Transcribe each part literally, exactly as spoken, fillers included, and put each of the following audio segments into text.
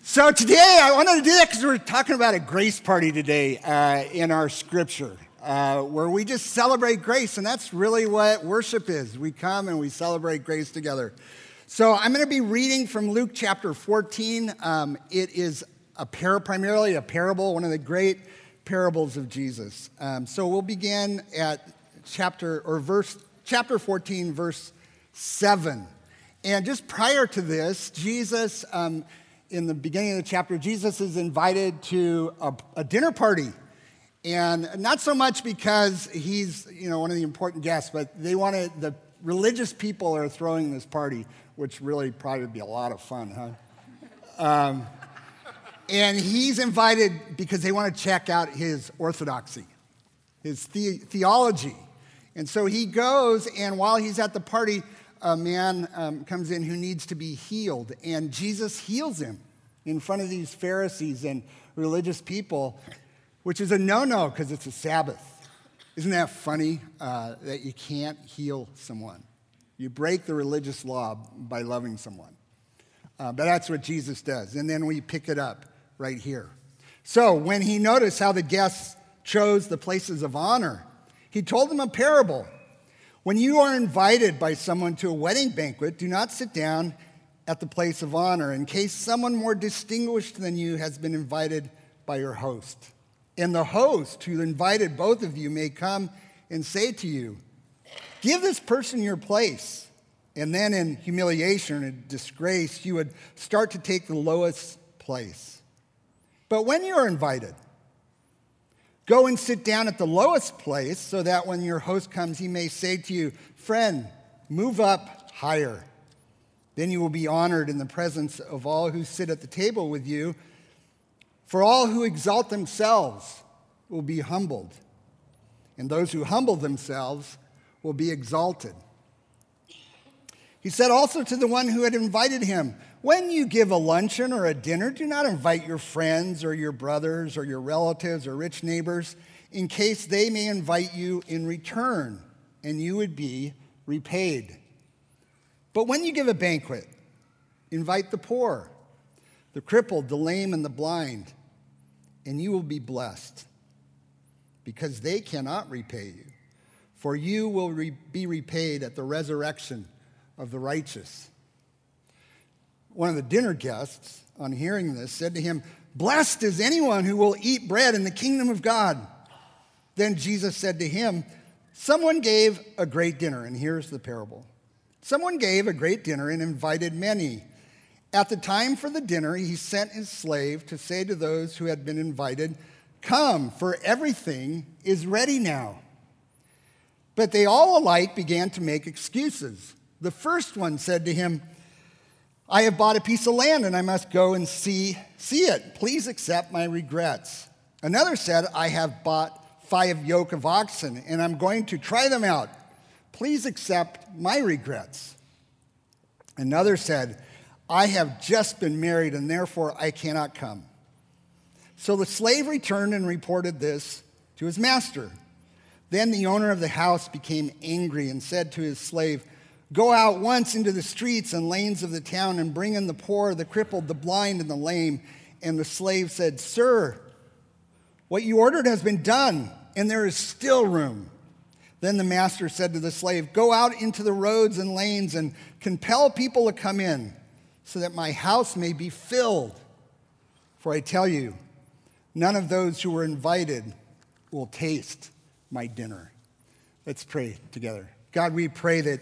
So today, I wanted to do that because we're talking about a grace party today uh, in our scripture, uh, where we just celebrate grace, and that's really what worship is. We come and we celebrate grace together. So I'm going to be reading from Luke chapter fourteen. Um, it is a par- primarily a parable, one of the great parables of Jesus. Um, so we'll begin at chapter or verse chapter fourteen, verse seven. And just prior to this, Jesus. Um, In the beginning of the chapter, Jesus is invited to a, a dinner party. And not so much because he's, you know, one of the important guests, but they wanted, the religious people are throwing this party, which really probably would be a lot of fun, huh? Um, and he's invited because they want to check out his orthodoxy, his the- theology. And so he goes, and while he's at the party, a man um, comes in who needs to be healed, and Jesus heals him in front of these Pharisees and religious people, which is a no-no because it's a Sabbath. Isn't that funny uh, that you can't heal someone? You break the religious law by loving someone. Uh, but that's what Jesus does, and then we pick it up right here. So when he noticed how the guests chose the places of honor, he told them a parable. When you are invited by someone to a wedding banquet, do not sit down at the place of honor in case someone more distinguished than you has been invited by your host. And the host who invited both of you may come and say to you, give this person your place. And then in humiliation and disgrace, you would start to take the lowest place. But when you are invited, go and sit down at the lowest place so that when your host comes, he may say to you, friend, move up higher. Then you will be honored in the presence of all who sit at the table with you. For all who exalt themselves will be humbled, and those who humble themselves will be exalted. He said also to the one who had invited him, when you give a luncheon or a dinner, do not invite your friends or your brothers or your relatives or rich neighbors, in case they may invite you in return, and you would be repaid. But when you give a banquet, invite the poor, the crippled, the lame, and the blind, and you will be blessed, because they cannot repay you, for you will re- be repaid at the resurrection of the righteous. One of the dinner guests, on hearing this, said to him, blessed is anyone who will eat bread in the kingdom of God. Then Jesus said to him, someone gave a great dinner, and here's the parable. Someone gave a great dinner and invited many. At the time for the dinner, he sent his slave to say to those who had been invited, come, for everything is ready now. But they all alike began to make excuses. The first one said to him, I have bought a piece of land and I must go and see, see it. Please accept my regrets. Another said, I have bought five yoke of oxen and I'm going to try them out. Please accept my regrets. Another said, I have just been married and therefore I cannot come. So the slave returned and reported this to his master. Then the owner of the house became angry and said to his slave, go out once into the streets and lanes of the town and bring in the poor, the crippled, the blind, and the lame. And the slave said, sir, what you ordered has been done, and there is still room. Then the master said to the slave, go out into the roads and lanes and compel people to come in, so that my house may be filled. For I tell you, none of those who were invited will taste my dinner. Let's pray together. God, we pray that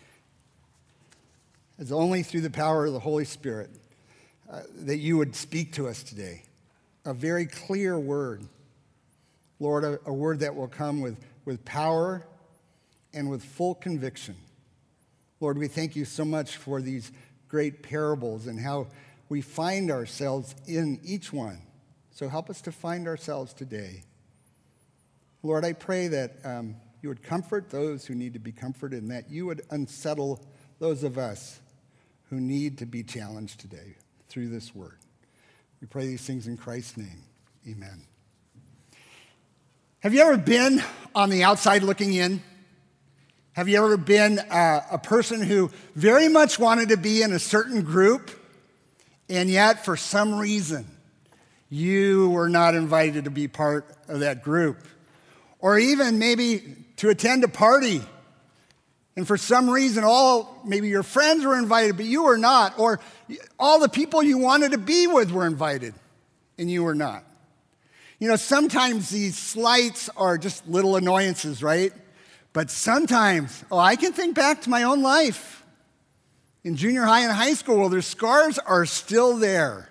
as only through the power of the Holy Spirit, uh, that you would speak to us today. A very clear word. Lord, a, a word that will come with, with power and with full conviction. Lord, we thank you so much for these great parables and how we find ourselves in each one. So help us to find ourselves today. Lord, I pray that um, you would comfort those who need to be comforted and that you would unsettle those of us who need to be challenged today through this word. We pray these things in Christ's name. Amen. Have you ever been on the outside looking in? Have you ever been uh, a person who very much wanted to be in a certain group And yet, for some reason, you were not invited to be part of that group. Or even maybe to attend a party. And for some reason, all maybe your friends were invited, but you were not. Or all the people you wanted to be with were invited, and you were not. You know, sometimes these slights are just little annoyances, right? But sometimes, oh, I can think back to my own life. In junior high and high school, well, their scars are still there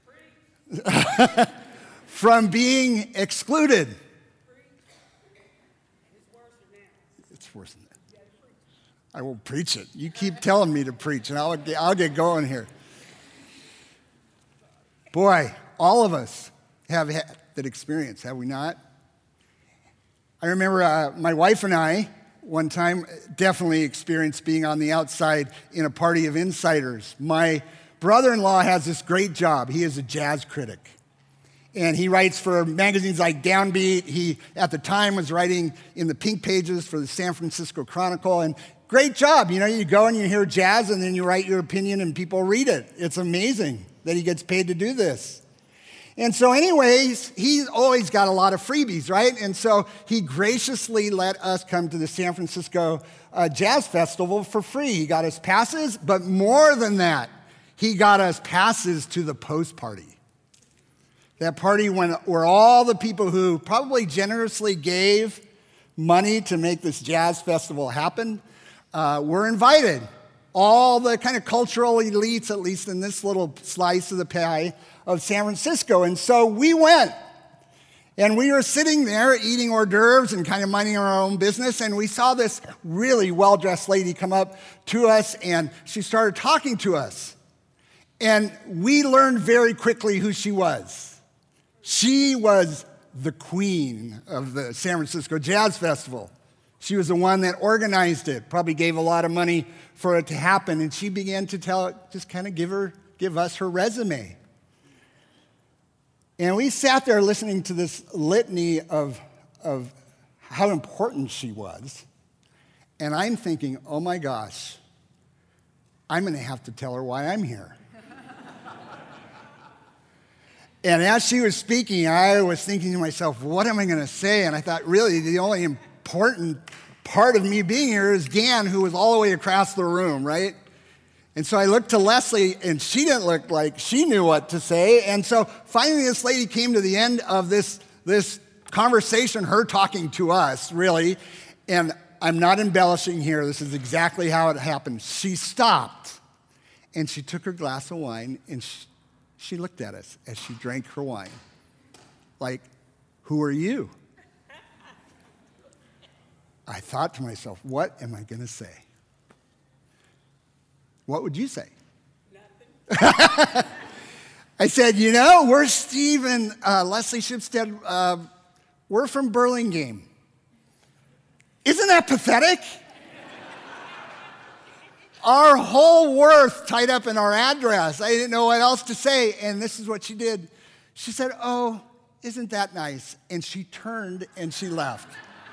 from being excluded. It's worse than that. I will preach it. You keep telling me to preach, and I'll get, I'll get going here. Boy, all of us have had that experience, have we not? I remember uh, my wife and I, one time, definitely experienced being on the outside in a party of insiders. My brother-in-law has this great job. He is a jazz critic. And he writes for magazines like Downbeat. He, at the time, was writing in the pink pages for the San Francisco Chronicle. And great job. You know, you go and you hear jazz, and then you write your opinion, and people read it. It's amazing that he gets paid to do this. And so anyways, he's always got a lot of freebies, right? And so he graciously let us come to the San Francisco uh, Jazz Festival for free. He got us passes, but more than that, he got us passes to the post party. That party when, where all the people who probably generously gave money to make this jazz festival happen uh, were invited. All the kind of cultural elites, at least in this little slice of the pie of San Francisco. And so we went. And we were sitting there eating hors d'oeuvres and kind of minding our own business. And we saw this really well-dressed lady come up to us, and she started talking to us. And we learned very quickly who she was. She was the queen of the San Francisco Jazz Festival. She was the one that organized it, probably gave a lot of money for it to happen. And she began to tell, just kind of give her, give us her resume. And we sat there listening to this litany of, of how important she was. And I'm thinking, oh my gosh, I'm going to have to tell her why I'm here. And as she was speaking, I was thinking to myself, what am I going to say? And I thought, really, the only important part of me being here is Dan, who was all the way across the room, right? And so I looked to Leslie, and she didn't look like she knew what to say. And so finally, this lady came to the end of this, this conversation, her talking to us, really. And I'm not embellishing here. This is exactly how it happened. She stopped, and she took her glass of wine, and she, she looked at us as she drank her wine. Like, who are you? I thought to myself, what am I going to say? What would you say? Nothing. I said, you know, we're Steve and uh, Leslie Shipstead. Uh, we're from Burlingame. Isn't that pathetic? Our whole worth tied up in our address. I didn't know what else to say. And this is what she did. She said, oh, isn't that nice? And she turned and she left.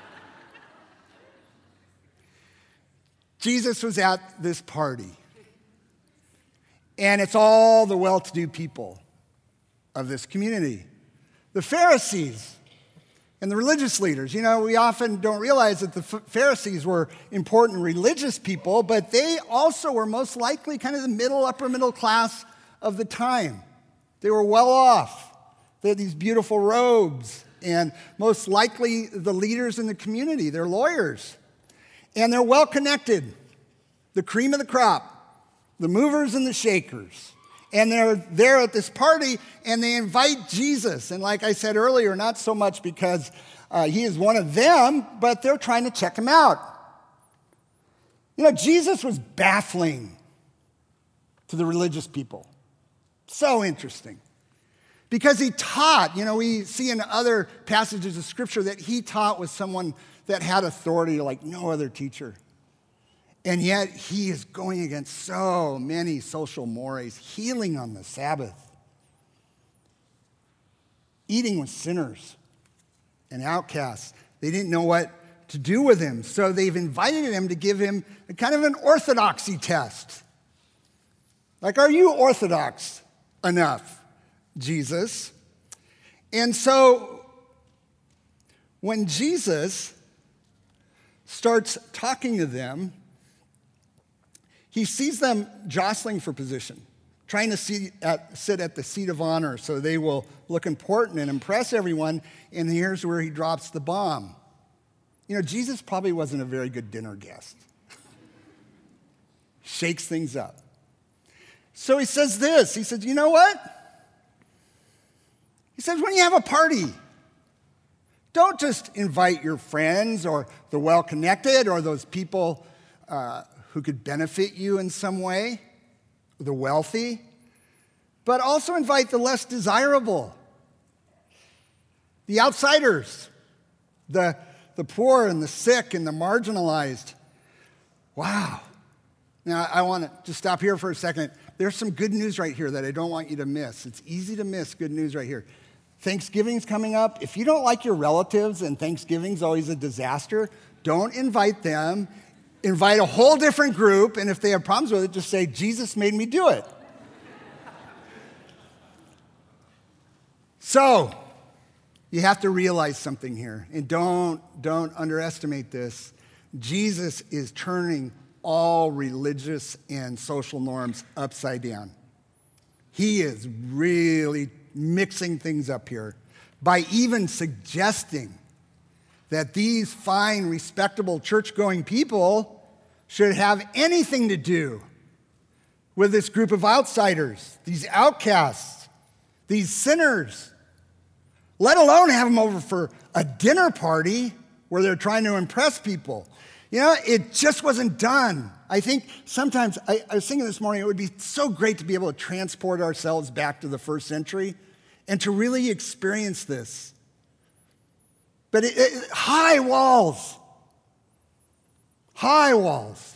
Jesus was at this party. And it's all the well-to-do people of this community. The Pharisees and the religious leaders. You know, we often don't realize that the Pharisees were important religious people, but they also were most likely kind of the middle, upper middle class of the time. They were well off. They had these beautiful robes, and most likely the leaders in the community. They're lawyers. And they're well connected. The cream of the crop. The movers and the shakers. And they're there at this party, and they invite Jesus. And like I said earlier, not so much because uh, he is one of them, but they're trying to check him out. You know, Jesus was baffling to the religious people. So interesting. Because he taught, you know, we see in other passages of Scripture that he taught with someone that had authority like no other teacher. And yet he is going against so many social mores, healing on the Sabbath, eating with sinners and outcasts. They didn't know what to do with him, so they've invited him to give him a kind of an orthodoxy test. Like, are you orthodox enough, Jesus. And so when Jesus starts talking to them, he sees them jostling for position, trying to see at, sit at the seat of honor so they will look important and impress everyone. And here's where he drops the bomb. You know, Jesus probably wasn't a very good dinner guest. Shakes things up. So he says this. He says, you know what? He says, when you have a party, don't just invite your friends or the well-connected or those people uh, who could benefit you in some way, the wealthy, but also invite the less desirable, the outsiders, the, the poor and the sick and the marginalized. Wow. Now, I want to just stop here for a second. There's some good news right here that I don't want you to miss. It's easy to miss good news right here. Thanksgiving's coming up. If you don't like your relatives and Thanksgiving's always a disaster, don't invite them. Invite a whole different group, and if they have problems with it, just say, Jesus made me do it. So, you have to realize something here, and don't, don't underestimate this. Jesus is turning all religious and social norms upside down. He is really mixing things up here by even suggesting that these fine, respectable, church-going people should have anything to do with this group of outsiders, these outcasts, these sinners, let alone have them over for a dinner party where they're trying to impress people. You know, it just wasn't done. I think sometimes, I, I was thinking this morning, it would be so great to be able to transport ourselves back to the first century and to really experience this. But it, it, high walls, high walls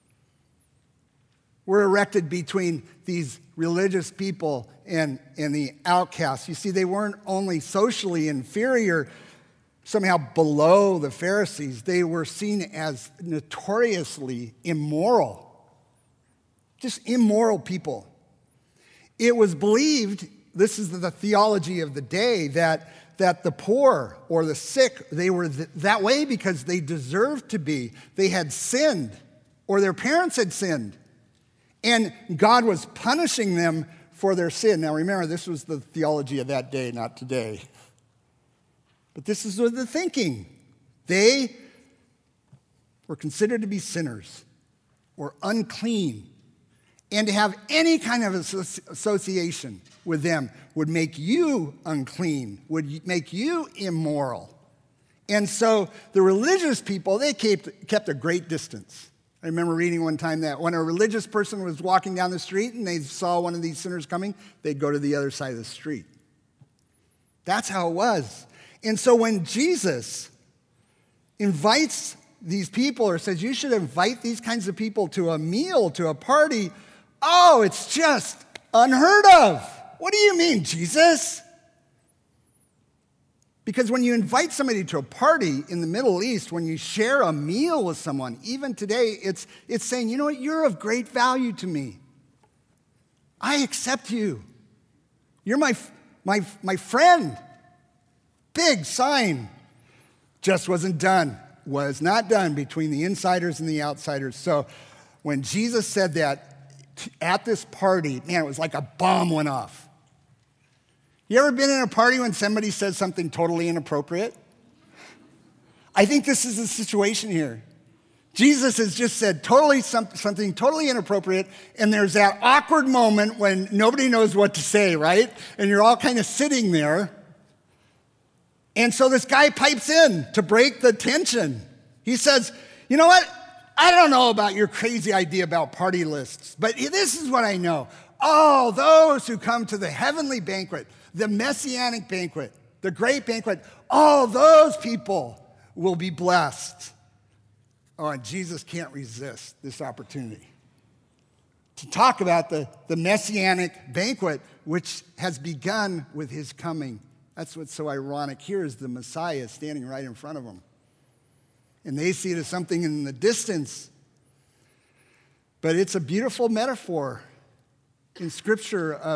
were erected between these religious people and, and the outcasts. You see, they weren't only socially inferior, somehow below the Pharisees, they were seen as notoriously immoral, just immoral people. It was believed, this is the theology of the day, that that the poor or the sick, they were th- that way because they deserved to be. They had sinned, or their parents had sinned, and God was punishing them for their sin. Now remember, this was the theology of that day, not today. But this is the thinking. They were considered to be sinners or unclean, and to have any kind of association with them would make you unclean, would make you immoral. And so the religious people, they kept, kept a great distance. I remember reading one time that when a religious person was walking down the street and they saw one of these sinners coming, they'd go to the other side of the street. That's how it was. And so when Jesus invites these people or says, you should invite these kinds of people to a meal, to a party, oh, it's just unheard of. What do you mean, Jesus? Because when you invite somebody to a party in the Middle East, when you share a meal with someone, even today, it's, it's saying, you know what, you're of great value to me. I accept you. You're my, my, my friend. Big sign. Just wasn't done. Was not done between the insiders and the outsiders. So when Jesus said that at this party, man, it was like a bomb went off. You ever been in a party when somebody says something totally inappropriate? I think this is the situation here. Jesus has just said totally something totally inappropriate, and there's that awkward moment when nobody knows what to say, right? And you're all kind of sitting there. And so this guy pipes in to break the tension. He says, you know what? I don't know about your crazy idea about party lists, but this is what I know. All those who come to the heavenly banquet, the messianic banquet, the great banquet, all those people will be blessed. Oh, and Jesus can't resist this opportunity to talk about the, the messianic banquet, which has begun with his coming. That's what's so ironic. Here is the Messiah standing right in front of them. And they see it as something in the distance. But it's a beautiful metaphor in Scripture of,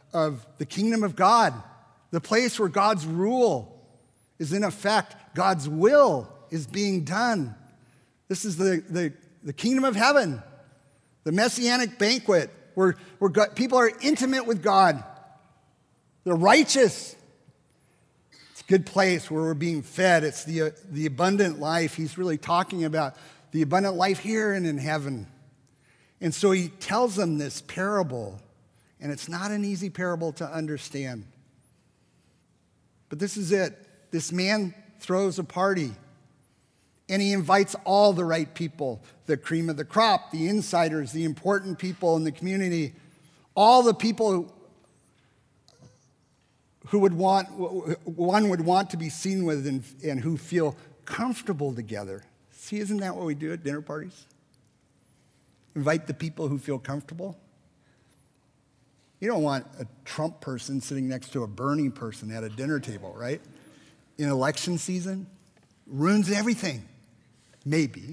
of the kingdom of God, the place where God's rule is in effect, God's will is being done. This is the, the, the kingdom of heaven, the messianic banquet where, where God, people are intimate with God. They're righteous. It's a good place where we're being fed. It's the, uh, the abundant life. He's really talking about the abundant life here and in heaven. And so he tells them this parable, and it's not an easy parable to understand. But this is it. This man throws a party, and he invites all the right people, the cream of the crop, the insiders, the important people in the community, all the people who, who would want, one would want to be seen with and, and who feel comfortable together. See, isn't that what we do at dinner parties? Invite the people who feel comfortable. You don't want a Trump person sitting next to a Bernie person at a dinner table, right? In election season, ruins everything. Maybe.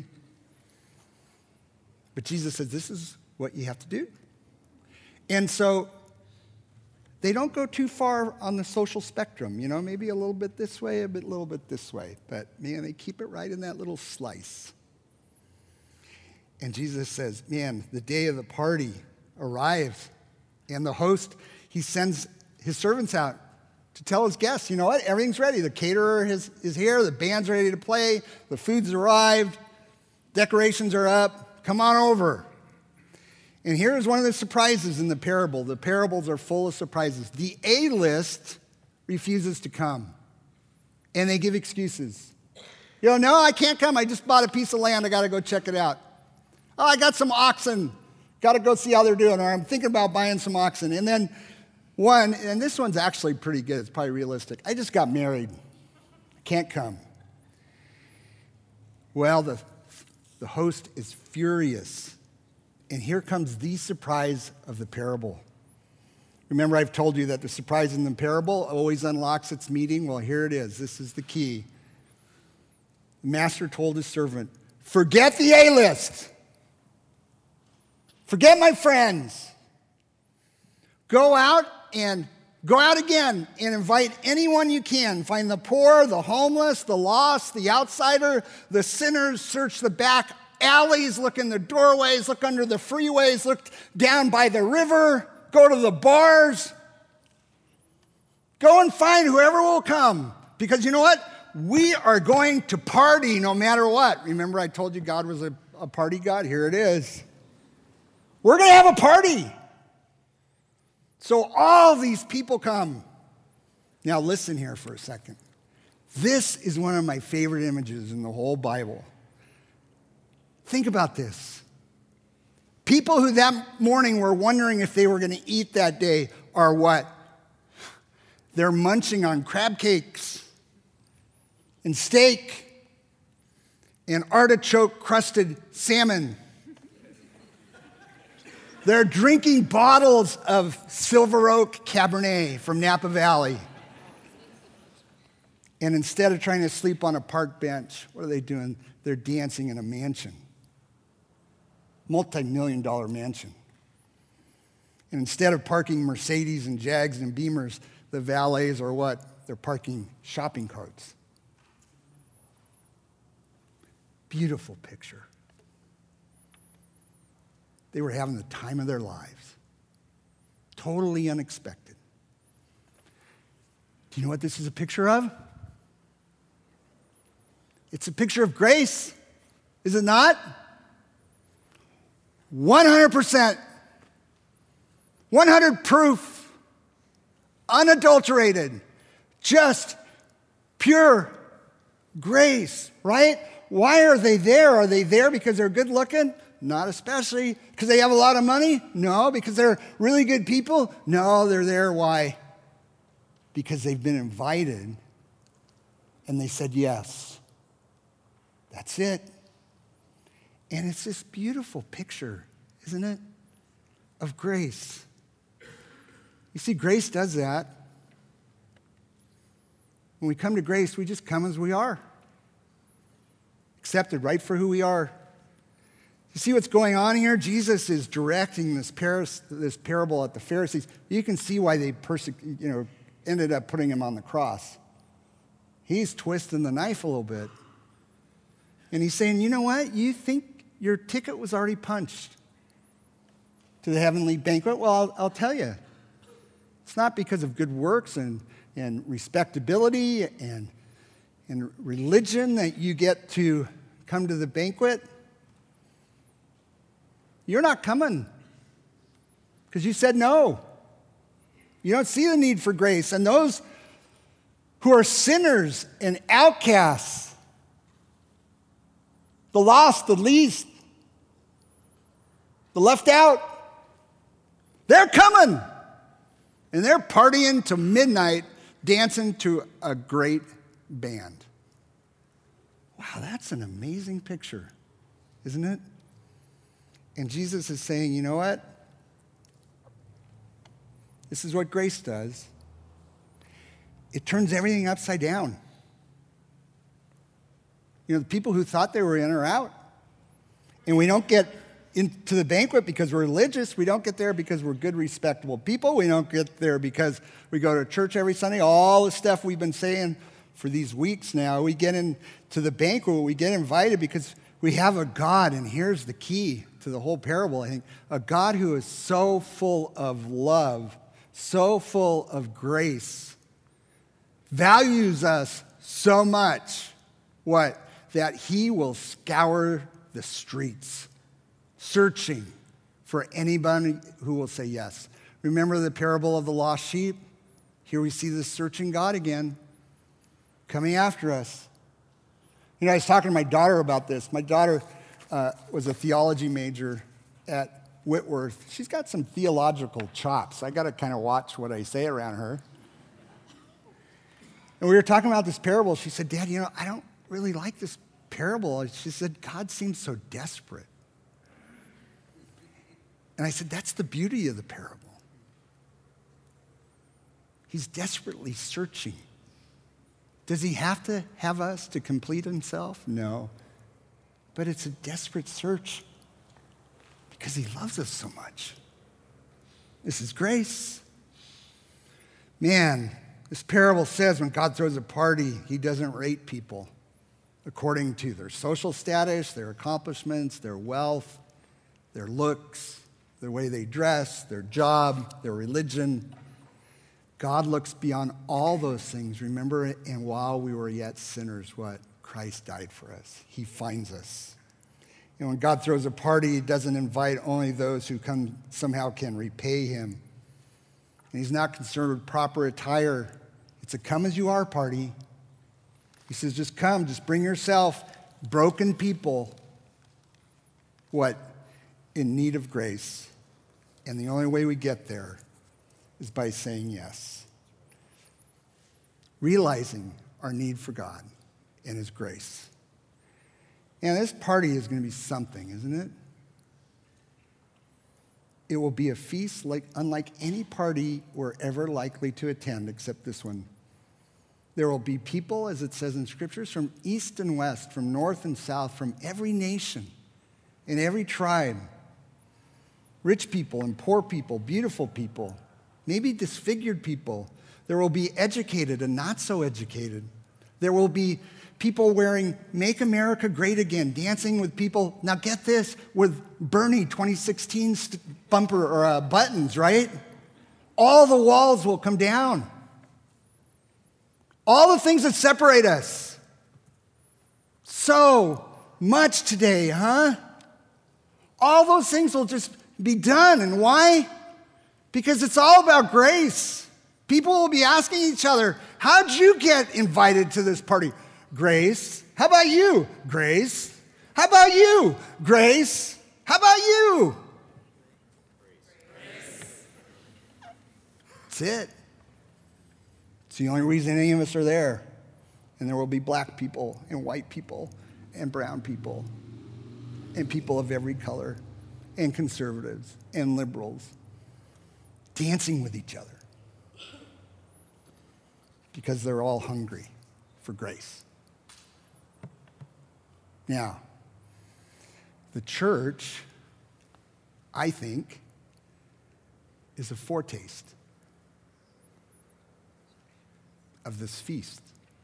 But Jesus says this is what you have to do. And so they don't go too far on the social spectrum, you know, maybe a little bit this way, a bit, little bit this way. But man, they keep it right in that little slice. And Jesus says, man, the day of the party arrives. And the host, he sends his servants out to tell his guests, you know what, everything's ready. The caterer is, is here, the band's ready to play, the food's arrived, decorations are up, come on over. And here's one of the surprises in the parable. The parables are full of surprises. The A-list refuses to come, and they give excuses. You know, no, I can't come. I just bought a piece of land. I got to go check it out. Oh, I got some oxen. Got to go see how they're doing, or I'm thinking about buying some oxen. And then one, and this one's actually pretty good. It's probably realistic. I just got married. Can't come. Well, the, the host is furious. And here comes the surprise of the parable. Remember, I've told you that the surprise in the parable always unlocks its meaning. Well, here it is. This is the key. The master told his servant, forget the A-list. Forget my friends. Go out and go out again and invite anyone you can. Find the poor, the homeless, the lost, the outsider, the sinners. Search the back alleys, look in the doorways, look under the freeways, look down by the river, go to the bars. Go and find whoever will come. Because you know what? We are going to party no matter what. Remember I told you God was a, a party God? Here it is. We're going to have a party. So all these people come. Now listen here for a second. This is one of my favorite images in the whole Bible. Think about this. People who that morning were wondering if they were going to eat that day are what? They're munching on crab cakes and steak and artichoke-crusted salmon. They're drinking bottles of Silver Oak Cabernet from Napa Valley. And instead of trying to sleep on a park bench, what are they doing? They're dancing in a mansion. Multi-million dollar mansion. And instead of parking Mercedes and Jags and Beamers, the valets are what? They're parking shopping carts. Beautiful picture. They were having the time of their lives. Totally unexpected. Do you know what this is a picture of? It's a picture of grace, is it not? one hundred percent. one hundred proof. Unadulterated. Just pure grace, right? Why are they there? Are they there because they're good looking? Not especially. Because they have a lot of money? No. Because they're really good people? No, they're there. Why? Because they've been invited and they said yes. That's it. And it's this beautiful picture, isn't it, of grace. You see, grace does that. When we come to grace, we just come as we are. Accepted right for who we are. You see what's going on here? Jesus is directing this, par- this parable at the Pharisees. You can see why they perse- you know, ended up putting him on the cross. He's twisting the knife a little bit. And he's saying, you know what? You think your ticket was already punched to the heavenly banquet? Well, I'll, I'll tell you. It's not because of good works and, and respectability and, and religion that you get to come to the banquet. You're not coming because you said no. You don't see the need for grace. And those who are sinners and outcasts, the lost, the least, the left out, they're coming. And they're partying to midnight, dancing to a great band. Wow, that's an amazing picture, isn't it? And Jesus is saying, you know what? This is what grace does. It turns everything upside down. You know, the people who thought they were in are out. And we don't get into the banquet because we're religious. We don't get there because we're good, respectable people. We don't get there because we go to church every Sunday. All the stuff we've been saying for these weeks now. We get into the banquet. We get invited because we have a God, and here's the key to the whole parable, I think. A God who is so full of love, so full of grace, values us so much, what? That he will scour the streets, searching for anybody who will say yes. Remember the parable of the lost sheep? Here we see this searching God again, coming after us. You know, I was talking to my daughter about this. My daughter uh, was a theology major at Whitworth. She's got some theological chops. I got to kind of watch what I say around her. And we were talking about this parable. She said, Dad, you know, I don't really like this parable. She said, God seems so desperate. And I said, that's the beauty of the parable. He's desperately searching. Does he have to have us to complete himself? No. But it's a desperate search because he loves us so much. This is grace. Man, this parable says when God throws a party, he doesn't rate people according to their social status, their accomplishments, their wealth, their looks, the way they dress, their job, their religion. God looks beyond all those things, remember? And while we were yet sinners, what? Christ died for us. He finds us. And when God throws a party, he doesn't invite only those who come somehow can repay him. And he's not concerned with proper attire. It's a come as you are party. He says, just come, just bring yourself, broken people, what? In need of grace. And the only way we get there is by saying yes. Realizing our need for God and his grace. And this party is going to be something, isn't it? It will be a feast like unlike any party we're ever likely to attend except this one. There will be people, as it says in scriptures, from east and west, from north and south, from every nation and every tribe. Rich people and poor people, beautiful people, maybe disfigured people. There will be educated and not so educated. There will be people wearing Make America Great Again, dancing with people, now get this, with Bernie twenty sixteen st- bumper or uh, buttons, right? All the walls will come down. All the things that separate us. So much today, huh? All those things will just be done. And why? Because it's all about grace. People will be asking each other, how'd you get invited to this party? Grace. How about you? Grace. How about you? Grace. How about you? Grace. That's it. It's the only reason any of us are there. And there will be black people and white people and brown people and people of every color and conservatives and liberals dancing with each other because they're all hungry for grace. Now, The church, I think, is a foretaste of this feast.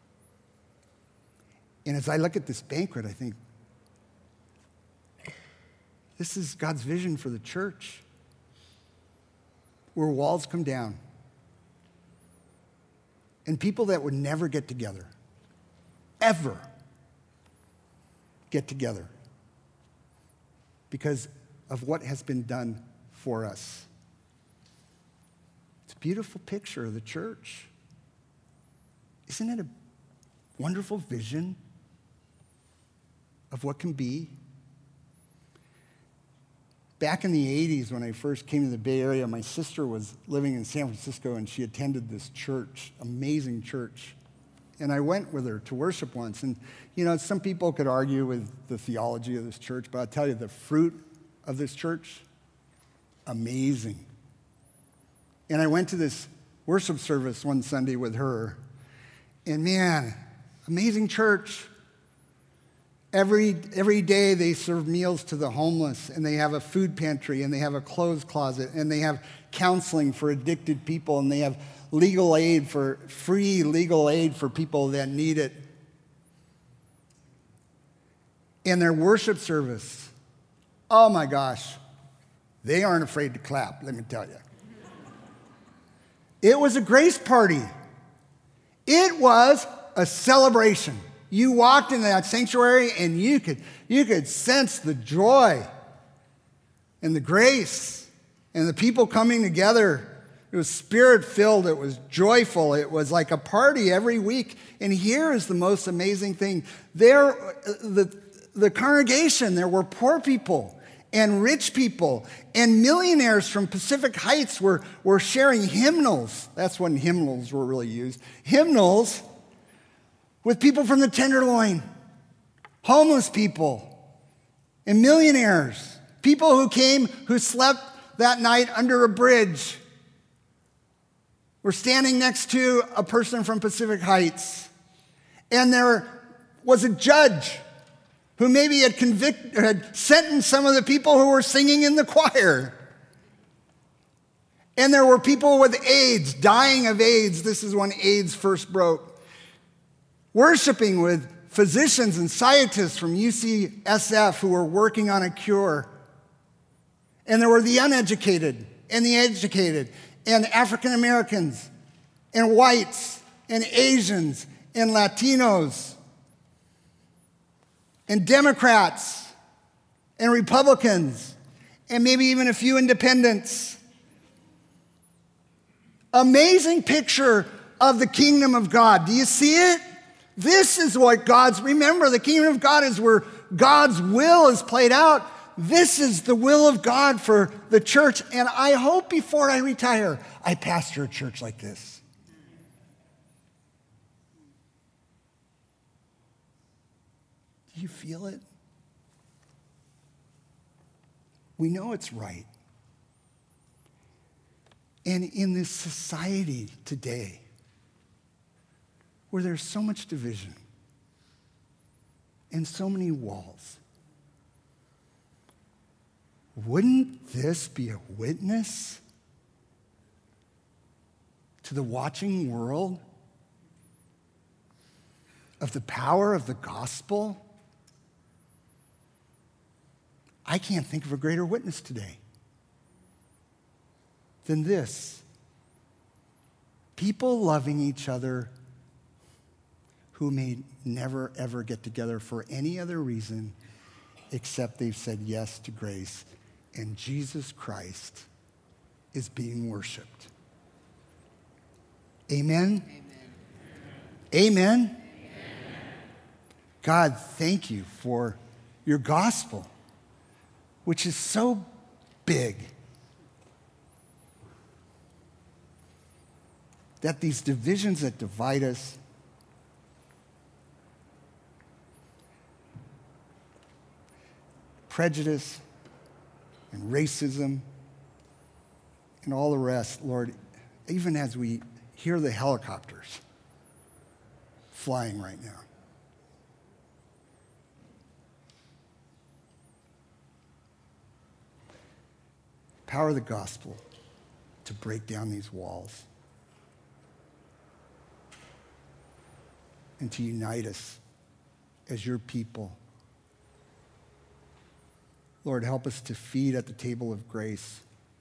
And as I look at this banquet, I think, this is God's vision for the church, where walls come down and people that would never get together, ever get together because of what has been done for us. It's a beautiful picture of the church. Isn't it a wonderful vision of what can be? Back in the eighties, when I first came to the Bay Area, my sister was living in San Francisco, and she attended this church, amazing church. And I went with her to worship once. And, you know, some people could argue with the theology of this church, but I'll tell you, the fruit of this church, amazing. And I went to this worship service one Sunday with her, and man, amazing church. Every, every day they serve meals to the homeless, and they have a food pantry, and they have a clothes closet, and they have counseling for addicted people, and they have legal aid for, free legal aid for people that need it. And their worship service, oh my gosh, they aren't afraid to clap, let me tell you. It was a grace party. It was a celebration. You walked into that sanctuary and you could, you could sense the joy and the grace and the people coming together. It was spirit-filled. It was joyful. It was like a party every week. And here is the most amazing thing. There, the, the congregation, there were poor people and rich people and millionaires from Pacific Heights were, were sharing hymnals. That's when hymnals were really used. Hymnals with people from the Tenderloin, homeless people, and millionaires, people who came, who slept that night under a bridge. We're standing next to a person from Pacific Heights, and there was a judge who maybe had convicted, had sentenced some of the people who were singing in the choir. And there were people with AIDS, dying of AIDS. This is when AIDS first broke. Worshiping with physicians and scientists from U C S F who were working on a cure. And there were the uneducated and the educated and African Americans and whites and Asians and Latinos and Democrats and Republicans and maybe even a few independents. Amazing picture of the kingdom of God. Do you see it? This is what God's, remember, the kingdom of God is where God's will is played out. This is the will of God for the church. And I hope before I retire, I pastor a church like this. Do you feel it? We know it's right. And in this society today, where there's so much division and so many walls, wouldn't this be a witness to the watching world of the power of the gospel? I can't think of a greater witness today than this. People loving each other who may never, ever get together for any other reason except they've said yes to grace, and Jesus Christ is being worshiped. Amen? Amen? Amen? Amen. God, thank you for your gospel, which is so big that these divisions that divide us, prejudice and racism and all the rest, Lord, even as we hear the helicopters flying right now, power of the gospel to break down these walls and to unite us as your people. Lord, help us to feed at the table of grace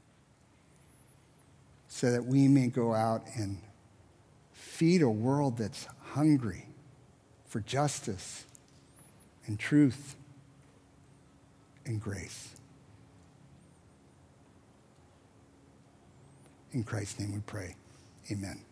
so that we may go out and feed a world that's hungry for justice and truth and grace. In Christ's name we pray. Amen.